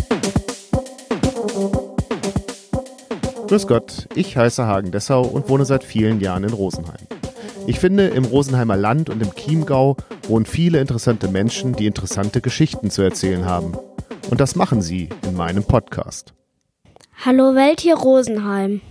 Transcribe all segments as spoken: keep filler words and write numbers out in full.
Grüß Gott, ich heiße Hagen Dessau und wohne seit vielen Jahren in Rosenheim. Ich finde, im Rosenheimer Land und im Chiemgau wohnen viele interessante Menschen, die interessante Geschichten zu erzählen haben. Und das machen sie in meinem Podcast. Hallo Welt, hier Rosenheim.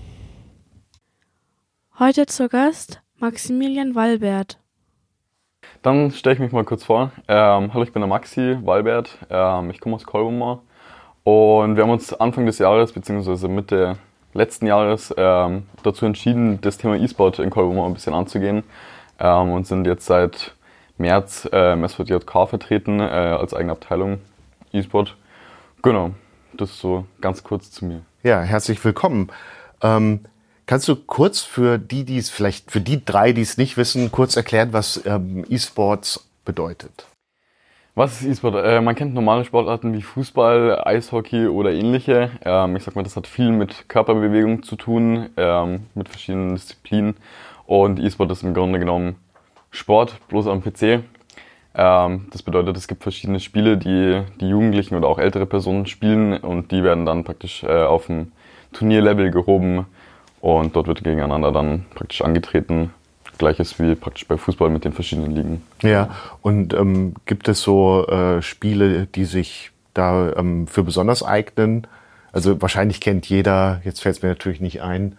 Heute zu Gast Maximilian Walbert. Dann stelle ich mich mal kurz vor. Ähm, hallo, ich bin der Maxi Walbert. Ähm, ich komme aus Kolbumar. Und wir haben uns Anfang des Jahres, beziehungsweise Mitte letzten Jahres, ähm, dazu entschieden, das Thema E-Sport in Kolbumar ein bisschen anzugehen. Ähm, und sind jetzt seit März äh, im S V J K vertreten, äh, als eigene Abteilung E-Sport. Genau, das ist so ganz kurz zu mir. Ja, herzlich willkommen. Ähm, kannst du kurz für die, die es vielleicht, für die drei, die es nicht wissen, kurz erklären, was ähm, E-Sports bedeutet? Was ist E-Sport? Äh, man kennt normale Sportarten wie Fußball, Eishockey oder ähnliche. Ähm, ich sag mal, das hat viel mit Körperbewegung zu tun, ähm, mit verschiedenen Disziplinen. Und E-Sport ist im Grunde genommen Sport, bloß am P C. Ähm, das bedeutet, es gibt verschiedene Spiele, die die Jugendlichen oder auch ältere Personen spielen und die werden dann praktisch äh, auf dem Turnierlevel gehoben und dort wird gegeneinander dann praktisch angetreten. Gleiches wie praktisch bei Fußball mit den verschiedenen Ligen. Ja, und ähm, gibt es so äh, Spiele, die sich da ähm, für besonders eignen? Also wahrscheinlich kennt jeder, jetzt fällt es mir natürlich nicht ein.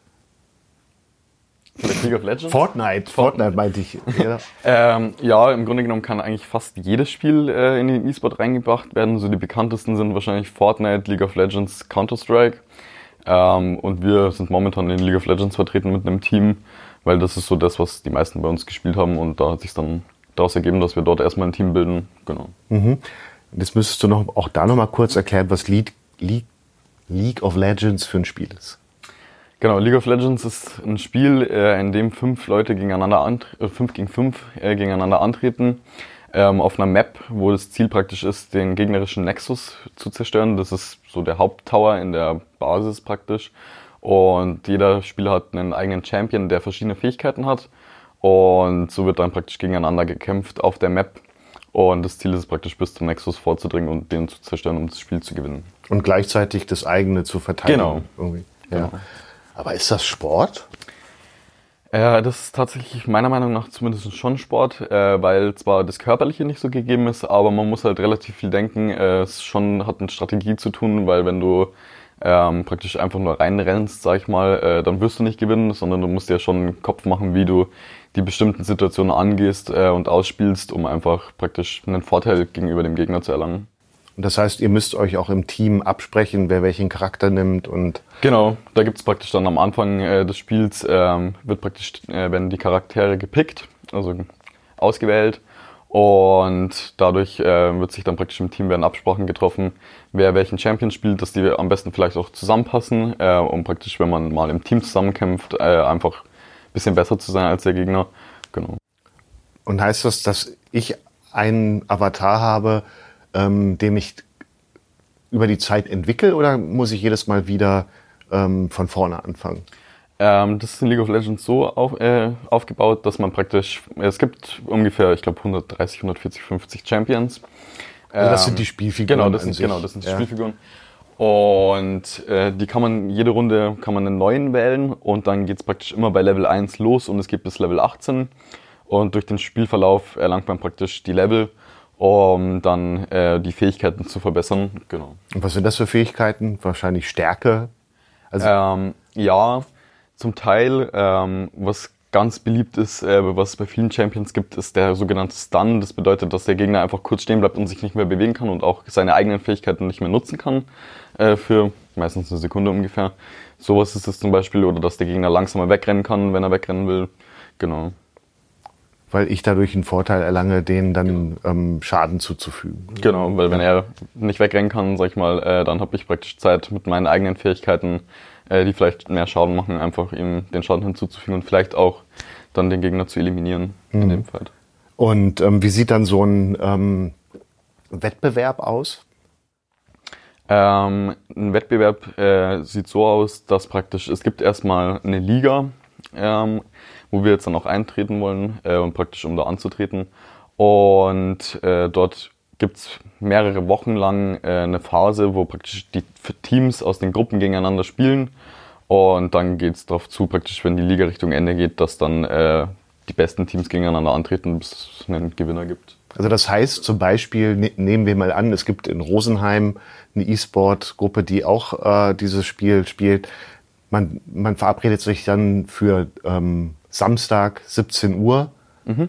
Vielleicht League of Legends? Fortnite, Fortnite meinte ich. Ja. ähm, ja, im Grunde genommen kann eigentlich fast jedes Spiel äh, in den E-Sport reingebracht werden. So die bekanntesten sind wahrscheinlich Fortnite, League of Legends, Counter-Strike. Ähm, und wir sind momentan in League of Legends vertreten mit einem Team, weil das ist so das, was die meisten bei uns gespielt haben und da hat sich dann daraus ergeben, dass wir dort erstmal ein Team bilden. Genau. Mhm. Jetzt müsstest du noch, auch da nochmal kurz erklären, was League, League, League of Legends für ein Spiel ist. Genau, League of Legends ist ein Spiel, äh, in dem fünf Leute gegeneinander ant- äh, fünf gegen fünf äh, gegeneinander antreten, ähm, auf einer Map, wo das Ziel praktisch ist, den gegnerischen Nexus zu zerstören. Das ist so der Haupttower in der Basis praktisch. Und jeder Spieler hat einen eigenen Champion, der verschiedene Fähigkeiten hat. Und so wird dann praktisch gegeneinander gekämpft auf der Map. Und das Ziel ist praktisch bis zum Nexus vorzudringen und den zu zerstören, um das Spiel zu gewinnen. Und gleichzeitig das eigene zu verteidigen. Genau. Irgendwie. Ja. Genau. Aber ist das Sport? Äh, das ist tatsächlich meiner Meinung nach zumindest schon Sport, äh, weil zwar das Körperliche nicht so gegeben ist, aber man muss halt relativ viel denken. Äh, es schon hat mit Strategie zu tun, weil wenn du ähm, praktisch einfach nur reinrennst, sag ich mal, äh, dann wirst du nicht gewinnen, sondern du musst dir schon einen Kopf machen, wie du die bestimmten Situationen angehst äh, und ausspielst, um einfach praktisch einen Vorteil gegenüber dem Gegner zu erlangen. Und das heißt, ihr müsst euch auch im Team absprechen, wer welchen Charakter nimmt und... Genau, da gibt's praktisch dann am Anfang äh, des Spiels, ähm, wird praktisch, äh, werden die Charaktere gepickt, also ausgewählt. Und dadurch äh, wird sich dann praktisch im Team werden Absprachen getroffen, wer welchen Champion spielt, dass die am besten vielleicht auch zusammenpassen, äh, um praktisch, wenn man mal im Team zusammenkämpft, äh, einfach ein bisschen besser zu sein als der Gegner. Genau. Und heißt das, dass ich einen Avatar habe, ähm, den ich über die Zeit entwickle, oder muss ich jedes Mal wieder ähm, von vorne anfangen? Ähm, das ist in League of Legends so auf, äh, aufgebaut, dass man praktisch, es gibt ungefähr, ich glaube, hundertdreißig, hundertvierzig, fünfzig Champions. Also das Ähm, sind die Spielfiguren. Genau, das an sind, sich. genau, das sind die Ja. Spielfiguren. Und äh, die kann man, jede Runde kann man einen neuen wählen und dann geht's praktisch immer bei Level eins los und es geht bis Level achtzehn. Und durch den Spielverlauf erlangt man praktisch die Level, um dann äh, die Fähigkeiten zu verbessern. Genau. Und was sind das für Fähigkeiten? Wahrscheinlich Stärke? Also Ähm, ja, zum Teil, ähm, was ganz beliebt ist, äh, was es bei vielen Champions gibt, ist der sogenannte Stun. Das bedeutet, dass der Gegner einfach kurz stehen bleibt und sich nicht mehr bewegen kann und auch seine eigenen Fähigkeiten nicht mehr nutzen kann, äh, für meistens eine Sekunde ungefähr. Sowas ist es zum Beispiel, oder dass der Gegner langsamer wegrennen kann, wenn er wegrennen will. Genau. weil ich dadurch einen Vorteil erlange, denen dann ähm, Schaden zuzufügen. Genau, weil wenn er nicht wegrennen kann, sag ich mal, äh, dann habe ich praktisch Zeit mit meinen eigenen Fähigkeiten, äh, die vielleicht mehr Schaden machen, einfach ihm den Schaden hinzuzufügen und vielleicht auch dann den Gegner zu eliminieren Mhm. in dem Fall. Und ähm, wie sieht dann so ein ähm, Wettbewerb aus? Ähm, ein Wettbewerb äh, sieht so aus, dass praktisch, es gibt erstmal eine Liga, ähm, wo wir jetzt dann auch eintreten wollen, äh, und praktisch um da anzutreten. Und äh, dort gibt es mehrere Wochen lang äh, eine Phase, wo praktisch die Teams aus den Gruppen gegeneinander spielen. Und dann geht es darauf zu, praktisch, wenn die Liga Richtung Ende geht, dass dann äh, die besten Teams gegeneinander antreten, bis es einen Gewinner gibt. Also das heißt zum Beispiel, ne, nehmen wir mal an, es gibt in Rosenheim eine E-Sport-Gruppe, die auch äh, dieses Spiel spielt. Man, man verabredet sich dann für ähm, Samstag siebzehn Uhr. Mhm.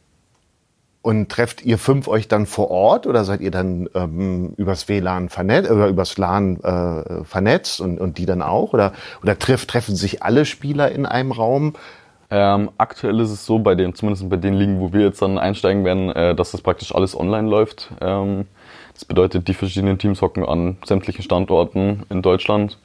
Und trefft ihr fünf euch dann vor Ort oder seid ihr dann ähm, übers W L A N vernetzt oder übers LAN äh, vernetzt und, und die dann auch? Oder, oder treff, treffen sich alle Spieler in einem Raum? Ähm, aktuell ist es so, bei den, zumindest bei den Ligen, wo wir jetzt dann einsteigen werden, äh, dass das praktisch alles online läuft. Ähm, das bedeutet, die verschiedenen Teams hocken an sämtlichen Standorten in Deutschland.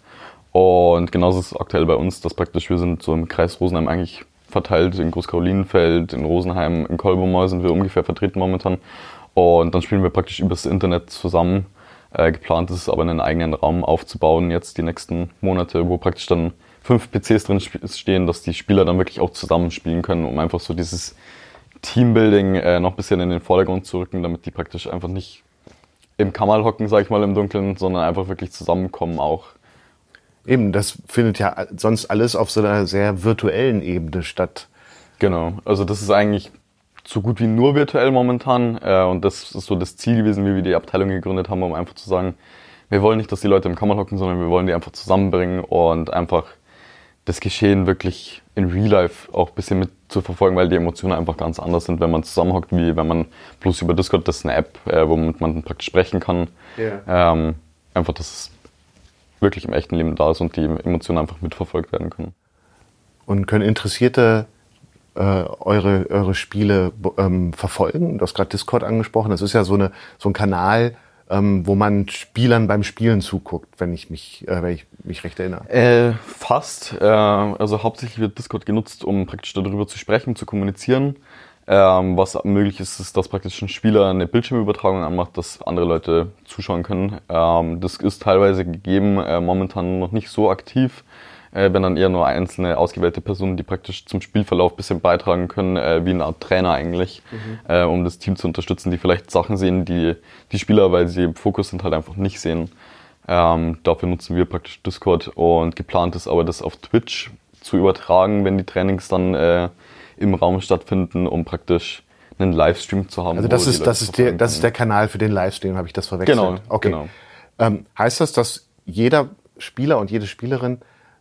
Und genauso ist es aktuell bei uns, dass praktisch wir sind so im Kreis Rosenheim eigentlich verteilt, in Großkarolinenfeld, in Rosenheim, in Kolbermoor sind wir ungefähr vertreten momentan. Und dann spielen wir praktisch übers Internet zusammen. Äh, geplant ist es aber, einen eigenen Raum aufzubauen, jetzt die nächsten Monate, wo praktisch dann fünf P Cs drin stehen, dass die Spieler dann wirklich auch zusammenspielen können, um einfach so dieses Teambuilding äh, noch ein bisschen in den Vordergrund zu rücken, damit die praktisch einfach nicht im Kammerl hocken, sag ich mal, im Dunkeln, sondern einfach wirklich zusammenkommen auch. Eben, das findet ja sonst alles auf so einer sehr virtuellen Ebene statt. Genau, also das ist eigentlich so gut wie nur virtuell momentan äh, und das ist so das Ziel gewesen, wie wir die Abteilung gegründet haben, um einfach zu sagen, wir wollen nicht, dass die Leute im Kammerl hocken, sondern wir wollen die einfach zusammenbringen und einfach das Geschehen wirklich in Real Life auch ein bisschen mit zu verfolgen, weil die Emotionen einfach ganz anders sind, wenn man zusammenhockt, wie wenn man bloß über Discord, das ist eine App, äh, womit man praktisch sprechen kann. Yeah. Ähm, einfach, dass es wirklich im echten Leben da ist und die Emotionen einfach mitverfolgt werden können. Und können Interessierte äh, eure, eure Spiele ähm, verfolgen? Du hast gerade Discord angesprochen. Das ist ja so, eine, so ein Kanal, ähm, wo man Spielern beim Spielen zuguckt, wenn ich mich, äh, wenn ich mich recht erinnere. Äh, fast. Äh, also hauptsächlich wird Discord genutzt, um praktisch darüber zu sprechen, zu kommunizieren. Ähm, was möglich ist, ist, dass praktisch ein Spieler eine Bildschirmübertragung anmacht, dass andere Leute zuschauen können. Ähm, das ist teilweise gegeben, äh, momentan noch nicht so aktiv, äh, wenn dann eher nur einzelne ausgewählte Personen, die praktisch zum Spielverlauf ein bisschen beitragen können, äh, wie eine Art Trainer eigentlich, mhm. äh, um das Team zu unterstützen, die vielleicht Sachen sehen, die die Spieler, weil sie im Fokus sind, halt einfach nicht sehen. Ähm, dafür nutzen wir praktisch Discord und geplant ist aber, das auf Twitch zu übertragen, wenn die Trainings dann äh, im Raum stattfinden, um praktisch einen Livestream zu haben. Also das ist das ist der das ist der Kanal für den Livestream, habe ich das verwechselt? Genau, okay. Genau. Ähm, heißt das, dass jeder Spieler und jede Spielerin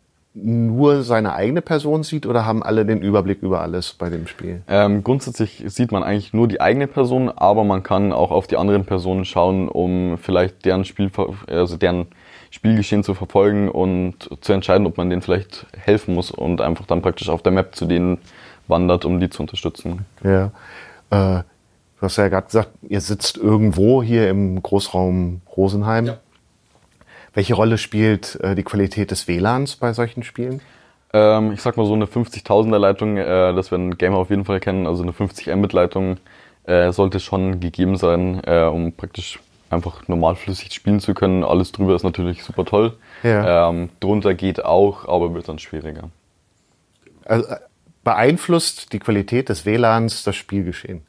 nur seine eigene Person sieht oder haben alle den Überblick über alles bei dem Spiel? Ähm, grundsätzlich sieht man eigentlich nur die eigene Person, aber man kann auch auf die anderen Personen schauen, um vielleicht deren Spiel, also deren Spielgeschehen zu verfolgen und zu entscheiden, ob man denen vielleicht helfen muss und einfach dann praktisch auf der Map zu denen wandert, um die zu unterstützen. Ja. Äh, du hast ja gerade gesagt, ihr sitzt irgendwo hier im Großraum Rosenheim. Ja. Welche Rolle spielt äh, die Qualität des W L A Ns bei solchen Spielen? Ähm, ich sag mal so eine fünfzigtausender Leitung, äh, das werden Gamer auf jeden Fall kennen, also eine fünfzig Mbit Leitung äh, sollte schon gegeben sein, äh, um praktisch einfach normal flüssig spielen zu können. Alles drüber ist natürlich super toll. Ja. Ähm, drunter geht auch, aber wird dann schwieriger. Also, beeinflusst die Qualität des W L A Ns das Spielgeschehen?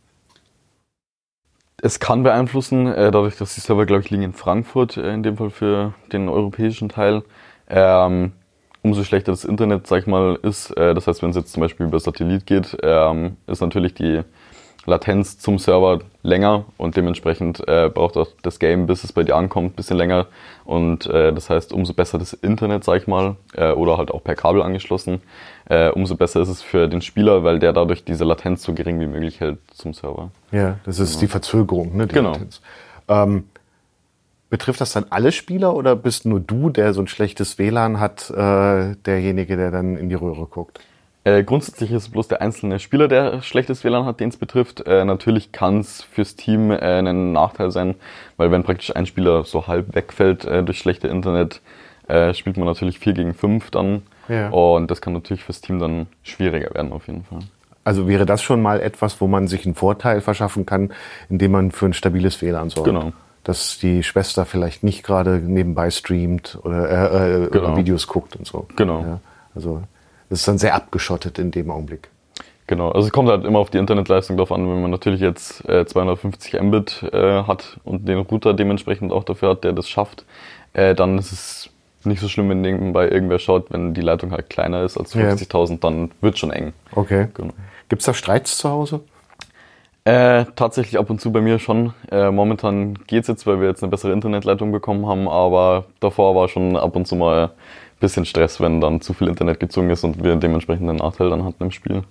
Es kann beeinflussen, äh, dadurch, dass die Server, glaube ich, liegen in Frankfurt, äh, in dem Fall für den europäischen Teil. Ähm, umso schlechter das Internet, sag ich mal, ist. Äh, das heißt, wenn es jetzt zum Beispiel über Satellit geht, ähm, ist natürlich die Latenz zum Server länger und dementsprechend äh, braucht auch das Game, bis es bei dir ankommt, ein bisschen länger. Und äh, das heißt, umso besser das Internet, sag ich mal, äh, oder halt auch per Kabel angeschlossen, äh, umso besser ist es für den Spieler, weil der dadurch diese Latenz so gering wie möglich hält zum Server. Ja, das ist genau. Die Verzögerung, ne? Die genau. Latenz. Ähm, betrifft das dann alle Spieler oder bist nur du, der so ein schlechtes W L A N hat, äh, derjenige, der dann in die Röhre guckt? Äh, grundsätzlich ist es bloß der einzelne Spieler, der schlechtes W L A N hat, den es betrifft. Äh, natürlich kann es fürs Team äh, ein Nachteil sein, weil wenn praktisch ein Spieler so halb wegfällt äh, durch schlechte Internet, äh, spielt man natürlich vier gegen fünf dann. Ja. Und das kann natürlich fürs Team dann schwieriger werden auf jeden Fall. Also wäre das schon mal etwas, wo man sich einen Vorteil verschaffen kann, indem man für ein stabiles W L A N sorgt? Genau. Dass die Schwester vielleicht nicht gerade nebenbei streamt oder, äh, genau. oder Videos guckt und so. Genau. Ja, also das ist dann sehr abgeschottet in dem Augenblick. Genau, also es kommt halt immer auf die Internetleistung drauf an. Wenn man natürlich jetzt äh, zweihundertfünfzig Mbit äh, hat und den Router dementsprechend auch dafür hat, der das schafft, äh, dann ist es nicht so schlimm, wenn nebenbei irgendwer schaut. Wenn die Leitung halt kleiner ist als fünfzigtausend, dann wird es schon eng. Okay. Genau. Gibt es da Streits zu Hause? Äh, tatsächlich ab und zu bei mir schon. Äh, momentan geht's jetzt, weil wir jetzt eine bessere Internetleitung bekommen haben, aber davor war schon ab und zu mal ein bisschen Stress, wenn dann zu viel Internet gezogen ist und wir dementsprechend einen Nachteil dann hatten im Spiel.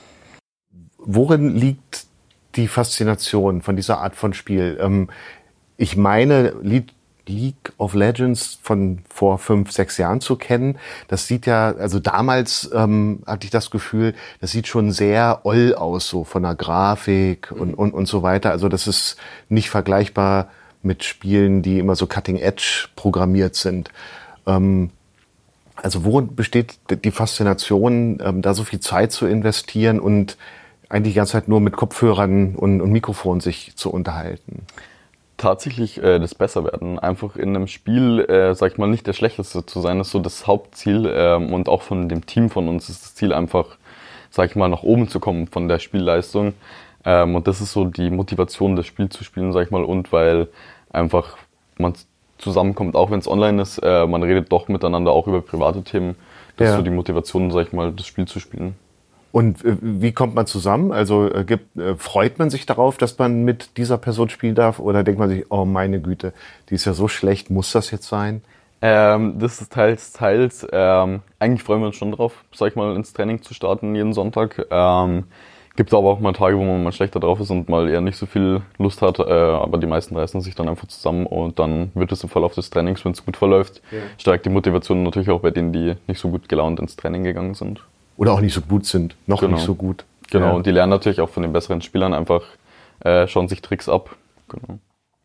Worin liegt die Faszination von dieser Art von Spiel? Ähm, ich meine, League of Legends von vor fünf, sechs Jahren zu kennen. Das sieht ja, also damals ähm, hatte ich das Gefühl, das sieht schon sehr oll aus, so von der Grafik und, und, und so weiter. Also das ist nicht vergleichbar mit Spielen, die immer so cutting edge programmiert sind. Ähm, also worin besteht die Faszination, ähm, da so viel Zeit zu investieren und eigentlich die ganze Zeit nur mit Kopfhörern und, und Mikrofon sich zu unterhalten? Tatsächlich äh, das Besserwerden. Einfach in einem Spiel, äh, sag ich mal, nicht der Schlechteste zu sein, ist so das Hauptziel. Ähm, und auch von dem Team von uns ist das Ziel einfach, sag ich mal, nach oben zu kommen von der Spielleistung. Ähm, und das ist so die Motivation, das Spiel zu spielen, sag ich mal. Und weil einfach man zusammenkommt, auch wenn es online ist, äh, man redet doch miteinander auch über private Themen. Das Ja. ist so die Motivation, sag ich mal, das Spiel zu spielen. Und äh, wie kommt man zusammen? Also äh, gibt, äh, freut man sich darauf, dass man mit dieser Person spielen darf? Oder denkt man sich, oh meine Güte, die ist ja so schlecht, muss das jetzt sein? Ähm, das ist teils, teils. Ähm, eigentlich freuen wir uns schon drauf, sag ich mal, ins Training zu starten jeden Sonntag. Ähm, gibt aber auch mal Tage, wo man mal schlechter drauf ist und mal eher nicht so viel Lust hat. Äh, aber die meisten reißen sich dann einfach zusammen und dann wird es im Verlauf des Trainings, wenn es gut verläuft, Ja. steigt die Motivation natürlich auch bei denen, die nicht so gut gelaunt ins Training gegangen sind. Oder auch nicht so gut sind, noch Genau. nicht so gut. Genau, Ja. und die lernen natürlich auch von den besseren Spielern einfach, äh, schauen sich Tricks ab. Genau.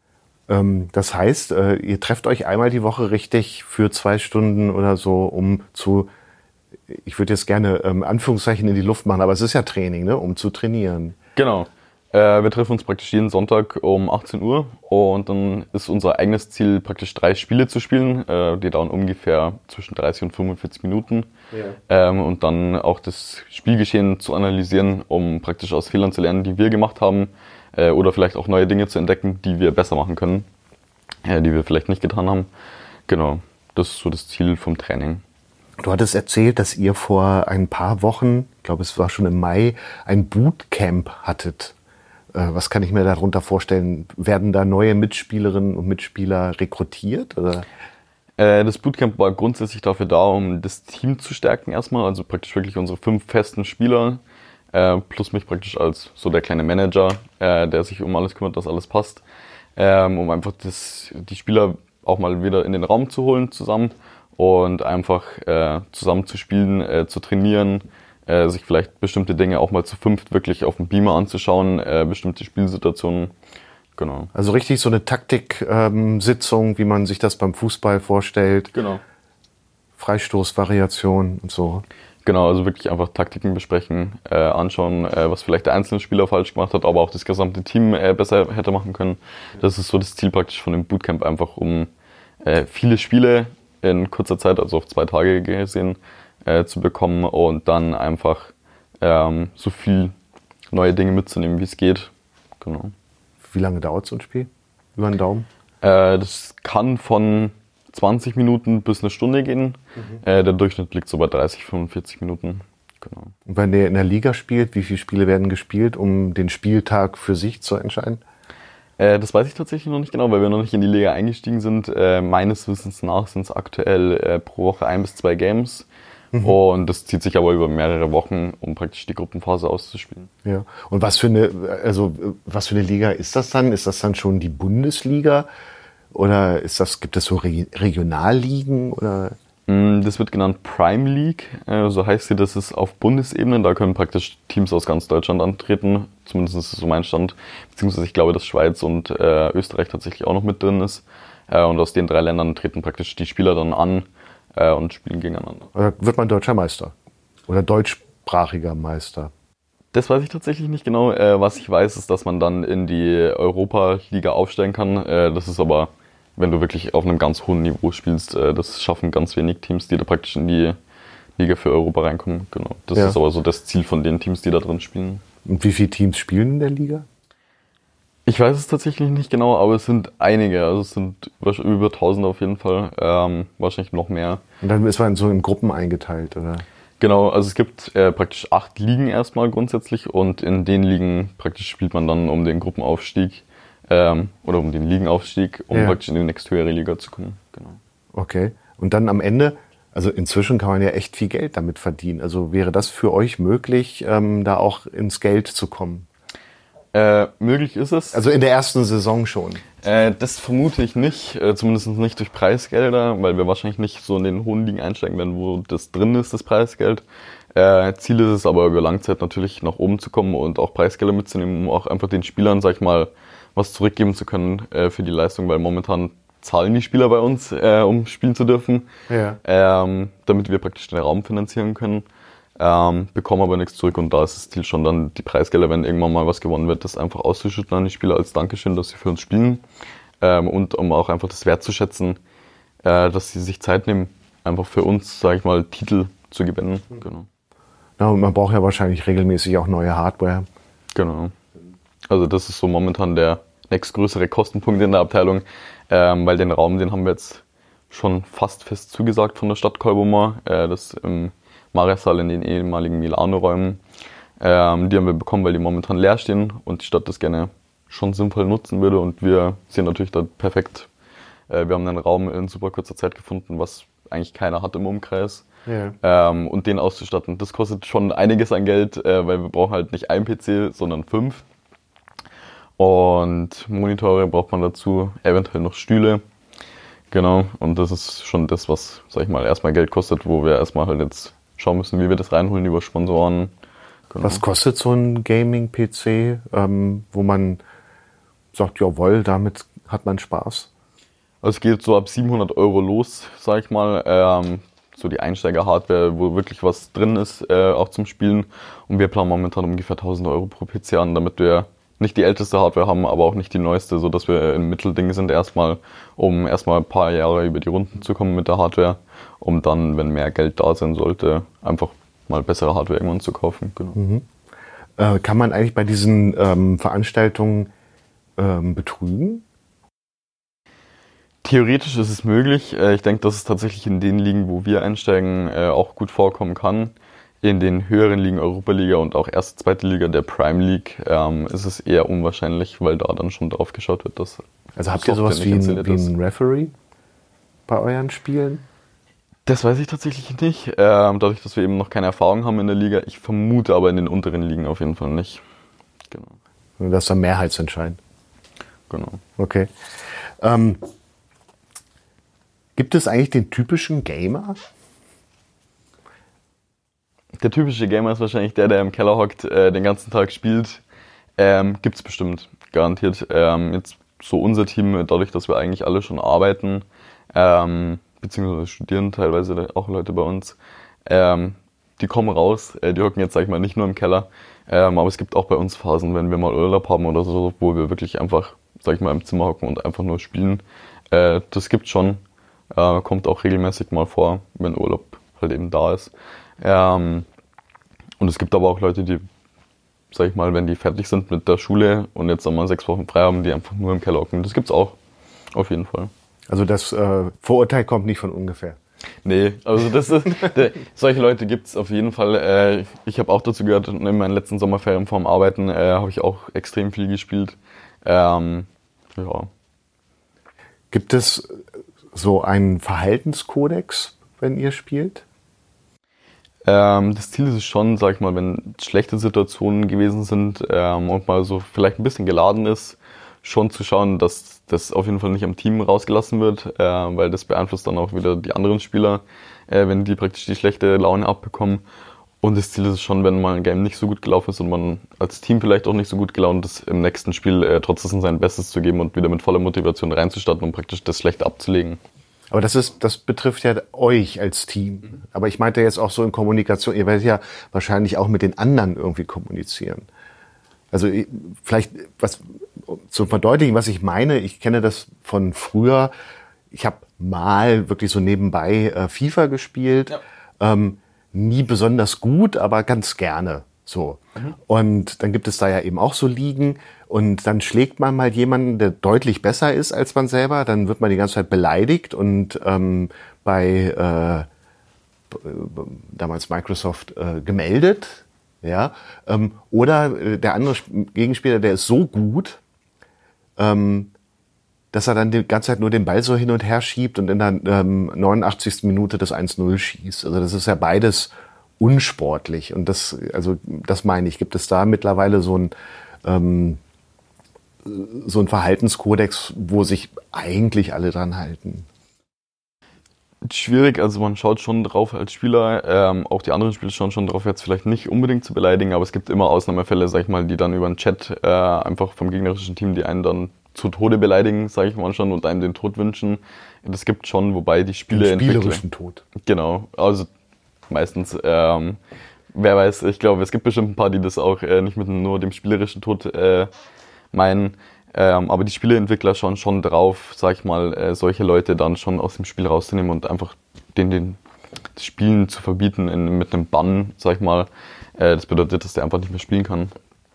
Ähm, das heißt, äh, ihr trefft euch einmal die Woche richtig für zwei Stunden oder so, um zu, ich würde jetzt gerne ähm, Anführungszeichen in die Luft machen, aber es ist ja Training, ne, um zu trainieren. Genau. Äh, wir treffen uns praktisch jeden Sonntag um achtzehn Uhr und dann ist unser eigenes Ziel, praktisch drei Spiele zu spielen. Äh, die dauern ungefähr zwischen dreißig und fünfundvierzig Minuten. Ja. Ähm, und dann auch das Spielgeschehen zu analysieren, um praktisch aus Fehlern zu lernen, die wir gemacht haben. Äh, oder vielleicht auch neue Dinge zu entdecken, die wir besser machen können, äh, die wir vielleicht nicht getan haben. Genau, das ist so das Ziel vom Training. Du hattest erzählt, dass ihr vor ein paar Wochen, ich glaube es war schon im Mai, ein Bootcamp hattet. Was kann ich mir darunter vorstellen? Werden da neue Mitspielerinnen und Mitspieler rekrutiert? Oder? Äh, das Bootcamp war grundsätzlich dafür da, um das Team zu stärken erstmal. Also praktisch wirklich unsere fünf festen Spieler, äh, plus mich praktisch als so der kleine Manager, äh, der sich um alles kümmert, dass alles passt. Ähm, um einfach das, die Spieler auch mal wieder in den Raum zu holen zusammen und einfach äh, zusammen zu spielen, äh, zu trainieren, Äh, sich vielleicht bestimmte Dinge auch mal zu fünft wirklich auf dem Beamer anzuschauen, äh, bestimmte Spielsituationen, genau. Also richtig so eine Taktik-Sitzung, wie man sich das beim Fußball vorstellt. Genau. Freistoßvariation und so. Genau, also wirklich einfach Taktiken besprechen, äh, anschauen, äh, was vielleicht der einzelne Spieler falsch gemacht hat, aber auch das gesamte Team äh, besser hätte machen können. Das ist so das Ziel praktisch von dem Bootcamp, einfach um äh, viele Spiele in kurzer Zeit, also auf zwei Tage gesehen, Äh, zu bekommen und dann einfach ähm, so viel neue Dinge mitzunehmen, wie es geht. Genau. Wie lange dauert so ein Spiel? Über den Daumen? Äh, das kann von zwanzig Minuten bis eine Stunde gehen. Mhm. Äh, der Durchschnitt liegt so bei dreißig, fünfundvierzig Minuten. Genau. Und wenn ihr in der Liga spielt, wie viele Spiele werden gespielt, um den Spieltag für sich zu entscheiden? Äh, das weiß ich tatsächlich noch nicht genau, weil wir noch nicht in die Liga eingestiegen sind. Äh, meines Wissens nach sind es aktuell äh, pro Woche ein bis zwei Games. Mhm. Und das zieht sich aber über mehrere Wochen, um praktisch die Gruppenphase auszuspielen. Ja. Und was für eine, also was für eine Liga ist das dann? Ist das dann schon die Bundesliga? Oder ist das, gibt es so Re- Regionalligen? Oder? Das wird genannt Prime League, so heißt sie. Das ist auf Bundesebene. Da können praktisch Teams aus ganz Deutschland antreten. Zumindest ist es so mein Stand. Beziehungsweise ich glaube, dass Schweiz und äh, Österreich tatsächlich auch noch mit drin ist. Äh, und aus den drei Ländern treten praktisch die Spieler dann an und spielen gegeneinander. Oder wird man deutscher Meister? Oder deutschsprachiger Meister? Das weiß ich tatsächlich nicht genau. Was ich weiß, ist, dass man dann in die Europa-Liga aufsteigen kann. Das ist aber, wenn du wirklich auf einem ganz hohen Niveau spielst, das schaffen ganz wenig Teams, die da praktisch in die Liga für Europa reinkommen. Genau. Das Ja. ist aber so das Ziel von den Teams, die da drin spielen. Und wie viele Teams spielen in der Liga? Ich weiß es tatsächlich nicht genau, aber es sind einige. Also es sind über tausend auf jeden Fall. Ähm, wahrscheinlich noch mehr. Und dann ist man so in Gruppen eingeteilt, oder? Genau, also es gibt äh, praktisch acht Ligen erstmal grundsätzlich und in den Ligen praktisch spielt man dann um den Gruppenaufstieg ähm, oder um den Ligenaufstieg, um Ja. praktisch in die nächsthöhere Liga zu kommen. Genau. Okay. Und dann am Ende, also inzwischen kann man ja echt viel Geld damit verdienen. Also wäre das für euch möglich, ähm, da auch ins Geld zu kommen? Äh, möglich ist es. Also in der ersten Saison schon. Äh, das vermute ich nicht, äh, zumindest nicht durch Preisgelder, weil wir wahrscheinlich nicht so in den hohen Ligen einsteigen werden, wo das drin ist, das Preisgeld. Äh, Ziel ist es aber über Langzeit natürlich nach oben zu kommen und auch Preisgelder mitzunehmen, um auch einfach den Spielern, sag ich mal, was zurückgeben zu können äh, für die Leistung, weil momentan zahlen die Spieler bei uns, äh, um spielen zu dürfen, Ja. ähm, damit wir praktisch den Raum finanzieren können. Ähm, bekommen aber nichts zurück und da ist das Ziel schon dann die Preisgelder, wenn irgendwann mal was gewonnen wird, das einfach auszuschütten an die Spieler als Dankeschön, dass sie für uns spielen ähm, und um auch einfach das wertzuschätzen, äh, dass sie sich Zeit nehmen, einfach für uns, sage ich mal, Titel zu gewinnen. Genau. Na, und man braucht ja wahrscheinlich regelmäßig auch neue Hardware. Genau. Also das ist so momentan der nächstgrößere Kostenpunkt in der Abteilung, ähm, weil den Raum, den haben wir jetzt schon fast fest zugesagt von der Stadt Kolbomar, äh, das im Mariasaal in den ehemaligen Milano-Räumen. Ähm, die haben wir bekommen, weil die momentan leer stehen und die Stadt das gerne schon sinnvoll nutzen würde und wir sind natürlich da perfekt. Äh, wir haben einen Raum in super kurzer Zeit gefunden, was eigentlich keiner hat im Umkreis. Ja. Ähm, und den auszustatten, das kostet schon einiges an Geld, äh, weil wir brauchen halt nicht einen P C, sondern fünf. Und Monitore braucht man dazu, eventuell noch Stühle. Genau, und das ist schon das, was, sag ich mal, erstmal Geld kostet, wo wir erstmal halt jetzt schauen müssen, wie wir das reinholen über Sponsoren. Genau. Was kostet so ein Gaming-P C, ähm, wo man sagt, jawohl, damit hat man Spaß? Also es geht so ab siebenhundert Euro los, sag ich mal. Ähm, so die Einsteiger-Hardware, wo wirklich was drin ist, äh, auch zum Spielen. Und wir planen momentan ungefähr tausend Euro pro P C an, damit wir nicht die älteste Hardware haben, aber auch nicht die neueste, sodass wir im Mittelding sind erstmal, um erstmal ein paar Jahre über die Runden zu kommen mit der Hardware, um dann, wenn mehr Geld da sein sollte, einfach mal bessere Hardware irgendwann zu kaufen. Genau. Mhm. Äh, kann man eigentlich bei diesen ähm, Veranstaltungen ähm, betrügen? Theoretisch ist es möglich. Ich denke, dass es tatsächlich in den Ligen, wo wir einsteigen, auch gut vorkommen kann. In den höheren Ligen, Europa-Liga und auch erste, zweite Liga der Prime League, ähm, ist es eher unwahrscheinlich, weil da dann schon drauf geschaut wird, dass Also habt ihr Software sowas nicht wie, ein, installiert wie ist. ein Referee bei euren Spielen? Das weiß ich tatsächlich nicht, ähm, dadurch, dass wir eben noch keine Erfahrung haben in der Liga. Ich vermute aber in den unteren Ligen auf jeden Fall nicht. Genau. Das ist dann mehrheitsentscheidend. Genau. Okay. Ähm, gibt es eigentlich den typischen Gamer? Der typische Gamer ist wahrscheinlich der, der im Keller hockt, äh, den ganzen Tag spielt. Ähm, gibt's bestimmt, garantiert. Ähm, jetzt so unser Team, dadurch, dass wir eigentlich alle schon arbeiten, ähm, beziehungsweise studieren teilweise auch Leute bei uns, ähm, die kommen raus, äh, die hocken jetzt, sag ich mal, nicht nur im Keller, ähm, aber es gibt auch bei uns Phasen, wenn wir mal Urlaub haben oder so, wo wir wirklich einfach, sag ich mal, im Zimmer hocken und einfach nur spielen. Äh, das gibt's schon, äh, kommt auch regelmäßig mal vor, wenn Urlaub halt eben da ist. Ähm, und es gibt aber auch Leute, die, sag ich mal, wenn die fertig sind mit der Schule und jetzt einmal sechs Wochen frei haben, die einfach nur im Keller hocken. Das gibt's auch, auf jeden Fall. Also das äh, Vorurteil kommt nicht von ungefähr. Nee, also das ist, der, solche Leute gibt's auf jeden Fall. Äh, ich habe auch dazu gehört, in meinen letzten Sommerferien vorm Arbeiten äh, habe ich auch extrem viel gespielt. Ähm, ja. Gibt es so einen Verhaltenskodex, wenn ihr spielt? Ähm, das Ziel ist es schon, sag ich mal, wenn schlechte Situationen gewesen sind ähm, und mal so vielleicht ein bisschen geladen ist, schon zu schauen, dass das auf jeden Fall nicht am Team rausgelassen wird, äh, weil das beeinflusst dann auch wieder die anderen Spieler, äh, wenn die praktisch die schlechte Laune abbekommen. Und das Ziel ist es schon, wenn mal ein Game nicht so gut gelaufen ist und man als Team vielleicht auch nicht so gut gelaunt ist, im nächsten Spiel äh, trotzdem sein Bestes zu geben und wieder mit voller Motivation reinzustarten, um praktisch das Schlechte abzulegen. Aber das ist, das betrifft ja euch als Team. Aber ich meinte jetzt auch so in Kommunikation, ihr werdet ja wahrscheinlich auch mit den anderen irgendwie kommunizieren. Also vielleicht was zu verdeutlichen, was ich meine, ich kenne das von früher. Ich habe mal wirklich so nebenbei äh, FIFA gespielt. Ja. Ähm, nie besonders gut, aber ganz gerne. So. Mhm. Und dann gibt es da ja eben auch so Ligen und dann schlägt man mal jemanden, der deutlich besser ist als man selber, dann wird man die ganze Zeit beleidigt und ähm, bei äh, damals Microsoft äh, gemeldet. Ja, ähm, oder äh, der andere Gegenspieler, der ist so gut, ähm, dass er dann die ganze Zeit nur den Ball so hin und her schiebt und in der ähm, neunundachtzigsten Minute das eins null schießt. Also das ist ja beides unsportlich. Und das, also das meine ich, gibt es da mittlerweile so ein ähm, so ein Verhaltenskodex, wo sich eigentlich alle dran halten? Schwierig, also man schaut schon drauf als Spieler, ähm, auch die anderen Spieler schauen schon drauf, jetzt vielleicht nicht unbedingt zu beleidigen, aber es gibt immer Ausnahmefälle, sag ich mal, die dann über den Chat äh, einfach vom gegnerischen Team, die einen dann zu Tode beleidigen, sage ich mal schon, und einem den Tod wünschen. Das gibt schon, wobei die Spiele den spielerischen Tod. Genau, also meistens, ähm, wer weiß, ich glaube, es gibt bestimmt ein paar, die das auch äh, nicht mit nur dem spielerischen Tod äh, meinen. Ähm, aber die Spieleentwickler schauen schon drauf, sag ich mal, äh, solche Leute dann schon aus dem Spiel rauszunehmen und einfach den, den das Spielen zu verbieten in, mit einem Bann, sag ich mal. Äh, das bedeutet, dass der einfach nicht mehr spielen kann.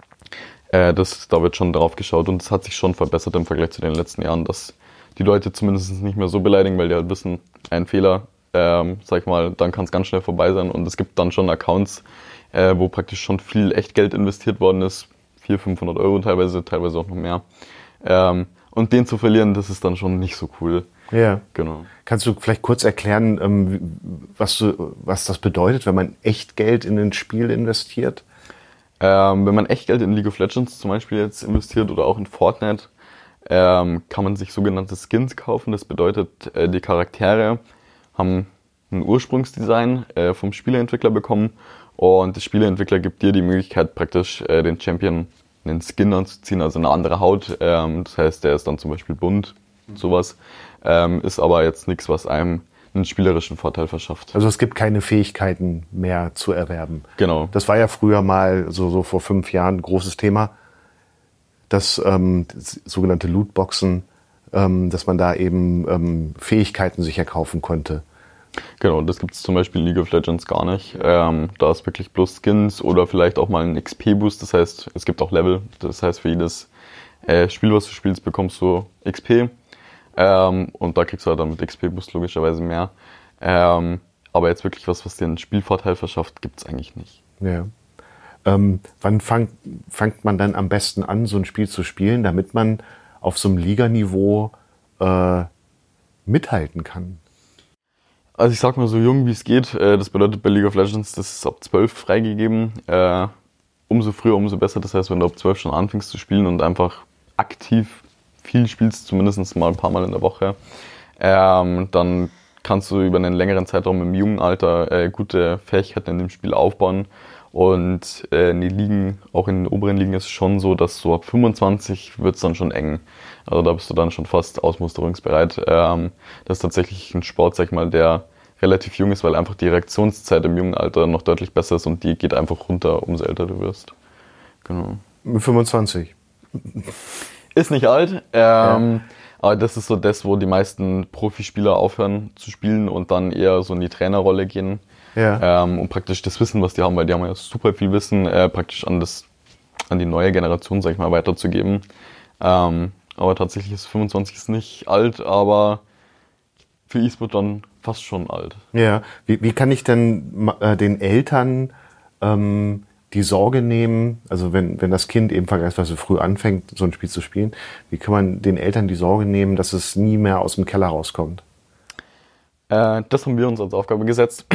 Äh, das, da wird schon drauf geschaut und es hat sich schon verbessert im Vergleich zu den letzten Jahren, dass die Leute zumindest nicht mehr so beleidigen, weil die halt wissen, ein Fehler, ähm, sag ich mal, dann kann es ganz schnell vorbei sein. Und es gibt dann schon Accounts, äh, wo praktisch schon viel Echtgeld investiert worden ist, vierhundert, fünfhundert Euro teilweise, teilweise auch noch mehr. Ähm, und den zu verlieren, das ist dann schon nicht so cool. Ja. Genau. Kannst du vielleicht kurz erklären, ähm, was, du, was das bedeutet, wenn man Echtgeld in ein Spiel investiert? Ähm, wenn man Echtgeld in League of Legends zum Beispiel jetzt investiert oder auch in Fortnite, ähm, kann man sich sogenannte Skins kaufen. Das bedeutet, äh, die Charaktere haben ein Ursprungsdesign äh, vom Spieleentwickler bekommen. Und der Spieleentwickler gibt dir die Möglichkeit, praktisch äh, den Champion einen Skin anzuziehen, also eine andere Haut. Ähm, das heißt, der ist dann zum Beispiel bunt, sowas. Ähm, ist aber jetzt nichts, was einem einen spielerischen Vorteil verschafft. Also es gibt keine Fähigkeiten mehr zu erwerben. Genau. Das war ja früher mal, so, so vor fünf Jahren, ein großes Thema, dass ähm, das sogenannte Lootboxen, ähm, dass man da eben ähm, Fähigkeiten sich erkaufen konnte. Genau, das gibt es zum Beispiel in League of Legends gar nicht. Ähm, da ist wirklich bloß Skins oder vielleicht auch mal ein X P-Boost. Das heißt, es gibt auch Level. Das heißt, für jedes äh, Spiel, was du spielst, bekommst du X P. Ähm, und da kriegst du halt dann mit X P-Boost logischerweise mehr. Ähm, aber jetzt wirklich was, was dir einen Spielvorteil verschafft, gibt es eigentlich nicht. Ja. Ähm, wann fang, fängt man dann am besten an, so ein Spiel zu spielen, damit man auf so einem Liganiveau äh, mithalten kann? Also ich sag mal so jung wie es geht, äh, das bedeutet bei League of Legends, das ist ab zwölf freigegeben. Äh, umso früher, umso besser. Das heißt, wenn du ab zwölf schon anfängst zu spielen und einfach aktiv viel spielst, zumindest mal ein paar Mal in der Woche, ähm, dann kannst du über einen längeren Zeitraum im jungen Alter äh, gute Fähigkeiten in dem Spiel aufbauen. Und äh, in den Ligen, auch in den oberen Ligen ist es schon so, dass so ab fünfundzwanzig wird es dann schon eng. Also da bist du dann schon fast ausmusterungsbereit. Ähm, das ist tatsächlich ein Sport, sag ich mal, der relativ jung ist, weil einfach die Reaktionszeit im jungen Alter noch deutlich besser ist und die geht einfach runter, umso älter du wirst. Genau. Mit fünfundzwanzig. Ist nicht alt, ähm, ja. Aber das ist so das, wo die meisten Profispieler aufhören zu spielen und dann eher so in die Trainerrolle gehen. Ja. Ähm, und praktisch das Wissen, was die haben, weil die haben ja super viel Wissen, äh, praktisch an das, an die neue Generation, sag ich mal, weiterzugeben. Ähm, aber tatsächlich ist fünfundzwanzig ist nicht alt, aber für E-Sport dann fast schon alt. Ja, wie, wie kann ich denn äh, den Eltern ähm, die Sorge nehmen, also wenn, wenn das Kind eben vergleichsweise früh anfängt, so ein Spiel zu spielen, wie kann man den Eltern die Sorge nehmen, dass es nie mehr aus dem Keller rauskommt? Äh, das haben wir uns als Aufgabe gesetzt.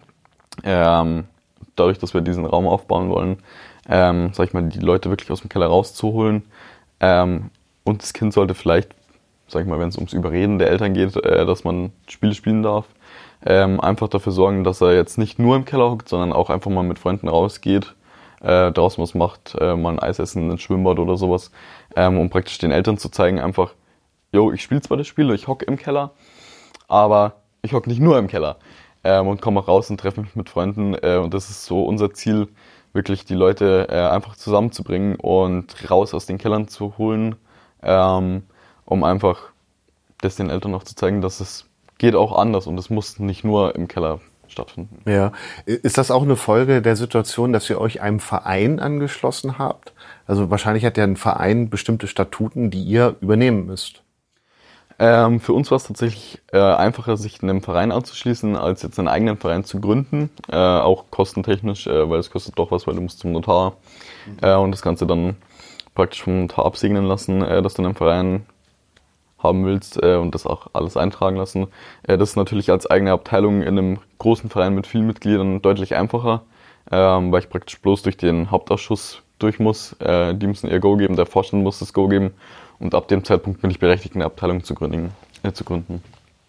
Ähm, dadurch, dass wir diesen Raum aufbauen wollen, ähm, sag ich mal, die Leute wirklich aus dem Keller rauszuholen. Ähm, und das Kind sollte vielleicht, sag ich mal, wenn es ums Überreden der Eltern geht, äh, dass man Spiele spielen darf, ähm, einfach dafür sorgen, dass er jetzt nicht nur im Keller hockt, sondern auch einfach mal mit Freunden rausgeht, äh, draußen was macht, äh, mal ein Eis essen, ein Schwimmbad oder sowas, ähm, um praktisch den Eltern zu zeigen, einfach, yo, ich spiele zwar das Spiel, ich hocke im Keller, aber ich hocke nicht nur im Keller. Ähm, und komme auch raus und treffe mich mit Freunden. Äh, und das ist so unser Ziel, wirklich die Leute äh, einfach zusammenzubringen und raus aus den Kellern zu holen, ähm, um einfach das den Eltern auch zu zeigen, dass es geht auch anders und es muss nicht nur im Keller stattfinden. Ja. Ist das auch eine Folge der Situation, dass ihr euch einem Verein angeschlossen habt? Also wahrscheinlich hat ja ein Verein bestimmte Statuten, die ihr übernehmen müsst. Ähm, für uns war es tatsächlich äh, einfacher, sich einem Verein anzuschließen, als jetzt einen eigenen Verein zu gründen. Äh, auch kostentechnisch, äh, weil es kostet doch was, weil du musst zum Notar äh, und das Ganze dann praktisch vom Notar absegnen lassen, äh, dass du einen Verein haben willst äh, und das auch alles eintragen lassen. Äh, das ist natürlich als eigene Abteilung in einem großen Verein mit vielen Mitgliedern deutlich einfacher, ähm, weil ich praktisch bloß durch den Hauptausschuss durch muss. Äh, die müssen ihr Go geben, der Vorstand muss das Go geben. Und ab dem Zeitpunkt bin ich berechtigt, eine Abteilung zu gründen. Äh, zu gründen.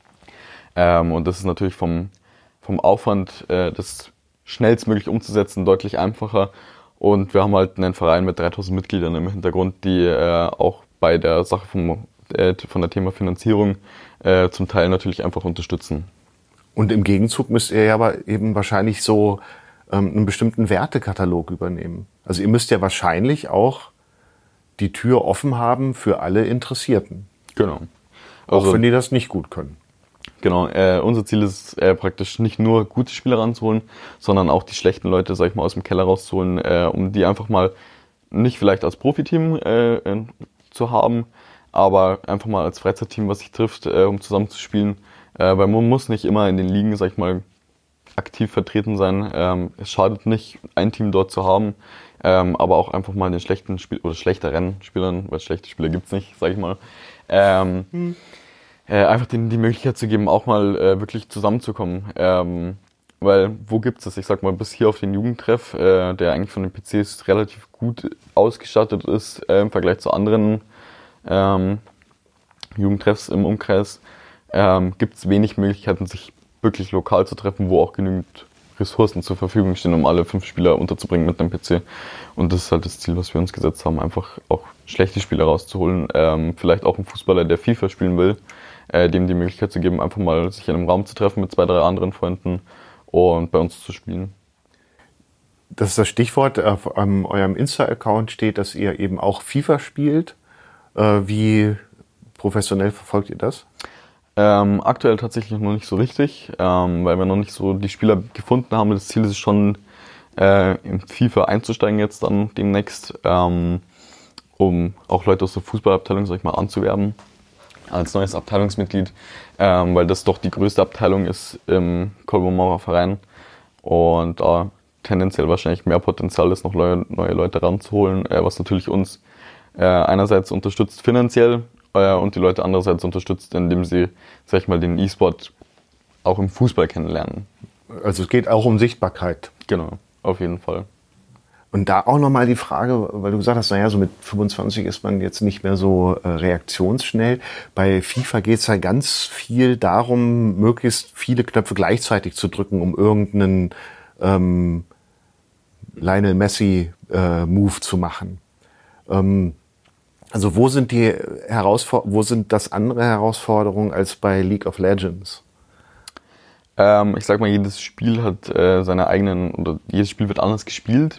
Ähm, und das ist natürlich vom, vom Aufwand, äh, das schnellstmöglich umzusetzen, deutlich einfacher. Und wir haben halt einen Verein mit dreitausend Mitgliedern im Hintergrund, die äh, auch bei der Sache vom, äh, von der Thema Finanzierung äh, zum Teil natürlich einfach unterstützen. Und im Gegenzug müsst ihr ja aber eben wahrscheinlich so ähm, einen bestimmten Wertekatalog übernehmen. Also ihr müsst ja wahrscheinlich auch die Tür offen haben für alle Interessierten. Genau. Also, auch wenn die das nicht gut können. Genau. Äh, unser Ziel ist äh, praktisch nicht nur gute Spieler ranzuholen, sondern auch die schlechten Leute, sag ich mal, aus dem Keller rauszuholen, äh, um die einfach mal nicht vielleicht als Profiteam äh, äh, zu haben, aber einfach mal als Freizeitteam, was sich trifft, äh, um zusammen zu spielen. Äh, weil man muss nicht immer in den Ligen, sag ich mal, aktiv vertreten sein. Ähm, es schadet nicht, ein Team dort zu haben. Ähm, aber auch einfach mal den schlechten Spiel oder schlechteren Spielern, weil schlechte Spieler gibt's nicht, sag ich mal, ähm, hm. äh, einfach denen die Möglichkeit zu geben, auch mal äh, wirklich zusammenzukommen. Ähm, weil wo gibt's das? Ich sag mal, bis hier auf den Jugendtreff, äh, der eigentlich von den P Cs relativ gut ausgestattet ist äh, im Vergleich zu anderen ähm, Jugendtreffs im Umkreis, ähm, gibt's wenig Möglichkeiten, sich wirklich lokal zu treffen, wo auch genügend Ressourcen zur Verfügung stehen, um alle fünf Spieler unterzubringen mit einem P C. Und das ist halt das Ziel, was wir uns gesetzt haben, einfach auch schlechte Spieler rauszuholen. Ähm, vielleicht auch ein Fußballer, der FIFA spielen will, äh, dem die Möglichkeit zu geben, einfach mal sich in einem Raum zu treffen mit zwei, drei anderen Freunden und bei uns zu spielen. Das ist das Stichwort. Auf um, eurem Insta-Account steht, dass ihr eben auch FIFA spielt. Äh, wie professionell verfolgt ihr das? Ähm, aktuell tatsächlich noch nicht so richtig, ähm, weil wir noch nicht so die Spieler gefunden haben. Das Ziel ist schon, äh, in FIFA einzusteigen jetzt dann demnächst, ähm, um auch Leute aus der Fußballabteilung, sag ich mal, anzuwerben als neues Abteilungsmitglied, ähm, weil das doch die größte Abteilung ist im Kolbermorer Verein und da äh, tendenziell wahrscheinlich mehr Potenzial ist, noch neue, neue Leute ranzuholen, äh, was natürlich uns äh, einerseits unterstützt finanziell, und die Leute andererseits unterstützt, indem sie, sag ich mal, den E-Sport auch im Fußball kennenlernen. Also es geht auch um Sichtbarkeit. Genau, auf jeden Fall. Und da auch nochmal die Frage, weil du gesagt hast, naja, so mit fünfundzwanzig ist man jetzt nicht mehr so äh, reaktionsschnell. Bei FIFA geht es ja ganz viel darum, möglichst viele Knöpfe gleichzeitig zu drücken, um irgendeinen ähm, Lionel Messi-Move äh, zu machen. Ähm, Also wo sind die Herausfor- wo sind das andere Herausforderungen als bei League of Legends? Ähm, ich sag mal, jedes Spiel hat äh, seine eigenen, oder jedes Spiel wird anders gespielt.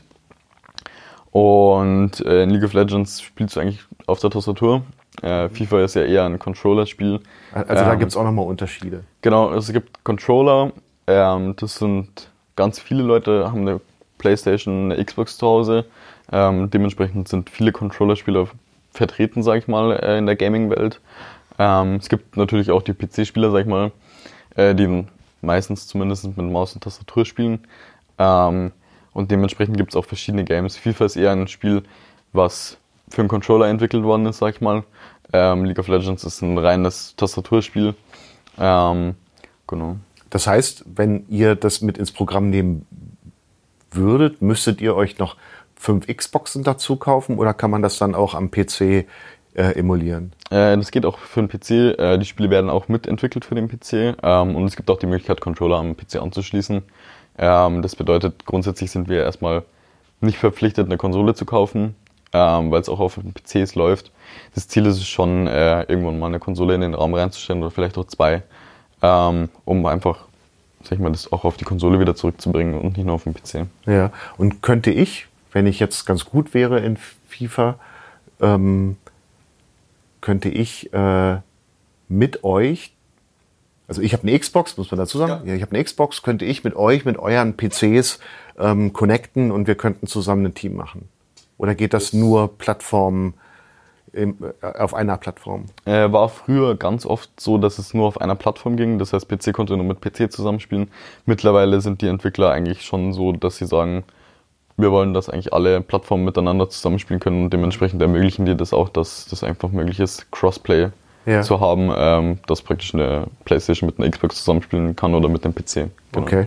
Und äh, in League of Legends spielst du eigentlich auf der Tastatur. Äh, FIFA ist ja eher ein Controller-Spiel. Also ähm, da gibt's auch nochmal Unterschiede. Genau, es gibt Controller. Ähm, das sind ganz viele Leute, haben eine Playstation, eine Xbox zu Hause. Ähm, dementsprechend sind viele Controller-Spieler vertreten, sag ich mal, in der Gaming-Welt. Ähm, es gibt natürlich auch die P C-Spieler, sag ich mal, äh, die meistens zumindest mit Maus und Tastatur spielen. Ähm, und dementsprechend gibt es auch verschiedene Games. FIFA ist eher ein Spiel, was für einen Controller entwickelt worden ist, sag ich mal. Ähm, League of Legends ist ein reines Tastaturspiel. Ähm, genau. Das heißt, wenn ihr das mit ins Programm nehmen würdet, müsstet ihr euch noch fünf Xboxen dazu kaufen oder kann man das dann auch am P C äh, emulieren? Äh, das geht auch für den P C. Äh, die Spiele werden auch mitentwickelt für den P C. Ähm, und es gibt auch die Möglichkeit, Controller am P C anzuschließen. Ähm, das bedeutet, grundsätzlich sind wir erstmal nicht verpflichtet, eine Konsole zu kaufen, ähm, weil es auch auf den P Cs läuft. Das Ziel ist es schon, äh, irgendwann mal eine Konsole in den Raum reinzustellen oder vielleicht auch zwei, ähm, um einfach, sag ich mal, das auch auf die Konsole wieder zurückzubringen und nicht nur auf den P C. Ja, und könnte ich, wenn ich jetzt ganz gut wäre in FIFA, ähm, könnte ich äh, mit euch, also ich habe eine Xbox, muss man dazu sagen. Ja. Ja, ich habe eine Xbox, könnte ich mit euch, mit euren P Cs ähm, connecten und wir könnten zusammen ein Team machen. Oder geht das, das nur Plattformen im, äh, auf einer Plattform? Äh, war früher ganz oft so, dass es nur auf einer Plattform ging. Das heißt, P C konnte nur mit P C zusammenspielen. Mittlerweile sind die Entwickler eigentlich schon so, dass sie sagen, wir wollen, dass eigentlich alle Plattformen miteinander zusammenspielen können und dementsprechend ermöglichen die das auch, dass das einfach möglich ist, Crossplay ja. zu haben, ähm, dass praktisch eine PlayStation mit einer Xbox zusammenspielen kann oder mit dem P C. Genau. Okay.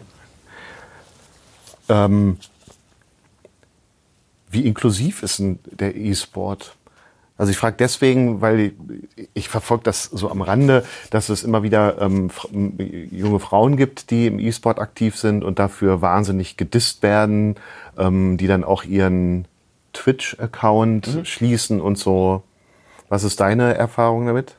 Ähm, wie inklusiv ist denn der E-Sport? Also ich frage deswegen, weil ich, ich verfolge das so am Rande, dass es immer wieder ähm, junge Frauen gibt, die im E-Sport aktiv sind und dafür wahnsinnig gedisst werden, ähm, die dann auch ihren Twitch-Account mhm. schließen und so. Was ist deine Erfahrung damit?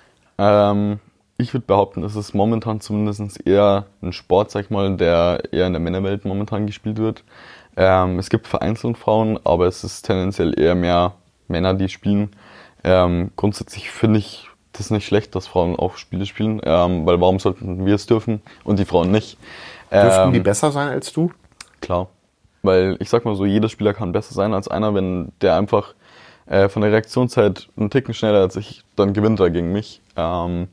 Ähm, ich würde behaupten, es ist momentan zumindest eher ein Sport, sag ich mal, der eher in der Männerwelt momentan gespielt wird. Ähm, es gibt vereinzelt Frauen, aber es ist tendenziell eher mehr Männer, die spielen. Ähm, grundsätzlich finde ich das nicht schlecht, dass Frauen auch Spiele spielen, ähm, weil warum sollten wir es dürfen und die Frauen nicht? Dürften ähm, die besser sein als du? Klar, weil ich sag mal so, jeder Spieler kann besser sein als einer, wenn der einfach äh, von der Reaktionszeit einen Ticken schneller als ich, dann gewinnt er gegen mich. Ähm,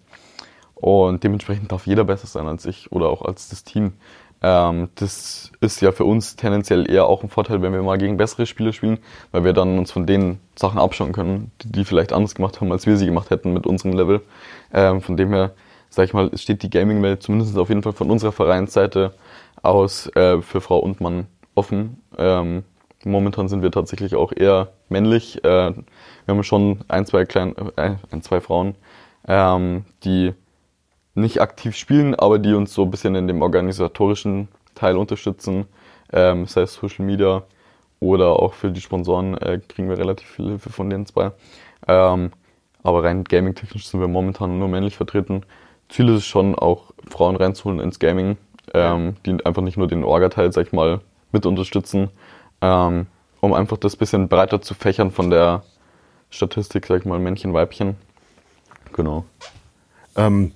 und dementsprechend darf jeder besser sein als ich oder auch als das Team. Ähm, das ist ja für uns tendenziell eher auch ein Vorteil, wenn wir mal gegen bessere Spieler spielen, weil wir dann uns von den Sachen abschauen können, die, die vielleicht anders gemacht haben, als wir sie gemacht hätten mit unserem Level. Ähm, von dem her, sag ich mal, steht die Gaming-Welt zumindest auf jeden Fall von unserer Vereinsseite aus äh, für Frau und Mann offen. Ähm, momentan sind wir tatsächlich auch eher männlich. Äh, wir haben schon ein, zwei kleine, äh, ein, zwei Frauen, ähm, die nicht aktiv spielen, aber die uns so ein bisschen in dem organisatorischen Teil unterstützen, ähm, sei es Social Media oder auch für die Sponsoren äh, kriegen wir relativ viel Hilfe von den zwei. Ähm, aber rein gaming-technisch sind wir momentan nur männlich vertreten. Ziel ist es schon, auch Frauen reinzuholen ins Gaming, ähm, die einfach nicht nur den Orga-Teil, sag ich mal, mit unterstützen, ähm, um einfach das bisschen breiter zu fächern von der Statistik, sag ich mal, Männchen, Weibchen. Genau. Ähm.